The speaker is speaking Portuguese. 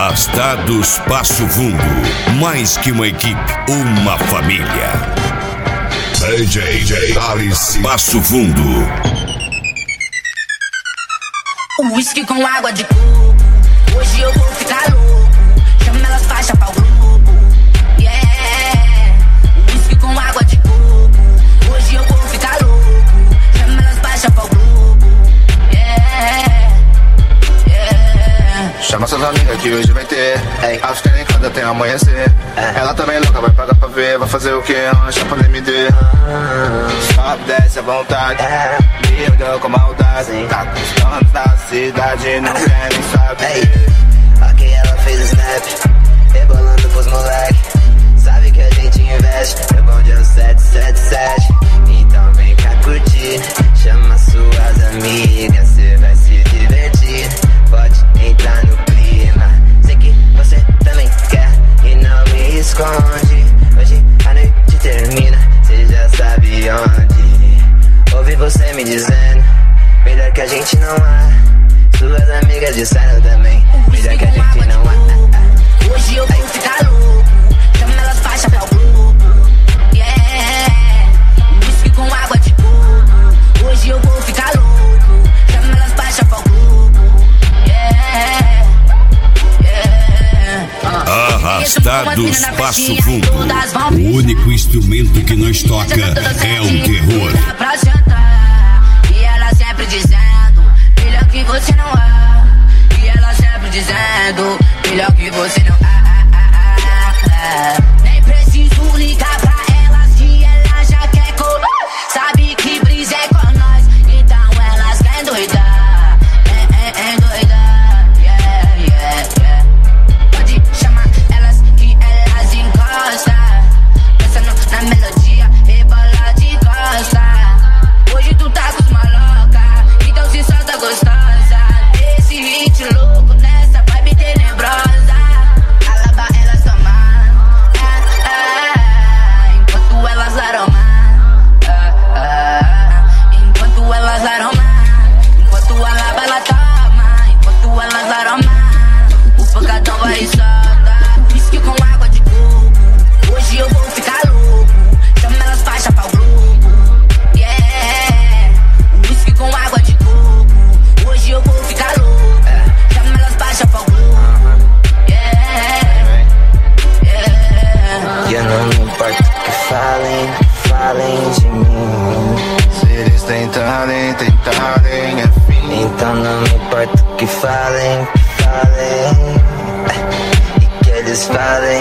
Arrastados Passo Fundo. Mais que uma equipe, uma família. DJ Alice Passo Fundo. Whisky com água de coco. Hoje eu vou ficar louco. Chama elas faixa pra o grupo. Yeah. Whisky com água de coco. Hoje eu vou ficar louco. Chama elas faixa pra o grupo. Yeah. Yeah. Chama suas amigas que hoje vai ter. Acho que nem quando até amanhecer. Ela também louca, vai pagar pra ver. Vai fazer o que? Lancha pra MD. Sobe, desce à vontade. Me olhou com maldade. Tá com os donos da cidade, não quer nem saber. Ok, ela fez o snap, rebolando pros moleque. Sabe que a gente investe, é bom de 777. Então vem cá curtir, chama suas amigas, cê vai se divertir. Pode entrar no clima, sei que você também quer e não me esconde. Hoje a noite termina, cê já sabe onde. Ouvi você me dizendo, melhor que a gente não há. Suas amigas disseram também, melhor que a gente não há. Hoje eu vou ficar louco. Chama elas faixa pra o grupo. Yeah. Whisky com água de coco. Hoje eu vou ficar louco. Chama elas faixa pra o grupo. Yeah. Yeah. Arrastados Passo Fundo. O único instrumento que nós toca é o terror. Pra jantar. E ela sempre dizendo, melhor que você não é. E ela sempre dizendo, melhor que você não é. Nem preciso ligar pra ela se ela já quer colar. Sabe que brisa é com nós, então elas querem doidar. Doidar, yeah, yeah, yeah. Pode chamar elas que elas encostam. Pensando na melodia, rebola de costa. Hoje tu tá com os maloca, então se solta gostosa. Esse hit louco nessa vibe tenebrosa. Alaba elas tomar, enquanto elas aromar, enquanto elas aromar, enquanto alaba ela toma, enquanto elas aromar, o pancadão vai soltar. Whisky com água de coco. Hoje eu vou ficar louco. Chama elas faixa pra o grupo. Yeah. Whisky com água de coco. Hoje eu vou ficar louco. Chama elas faixa pra o grupo. Yeah. Yeah. E eu não me importo que falem de mim. Se eles tentarem, é fim. Então não me importo que falem. E que eles falem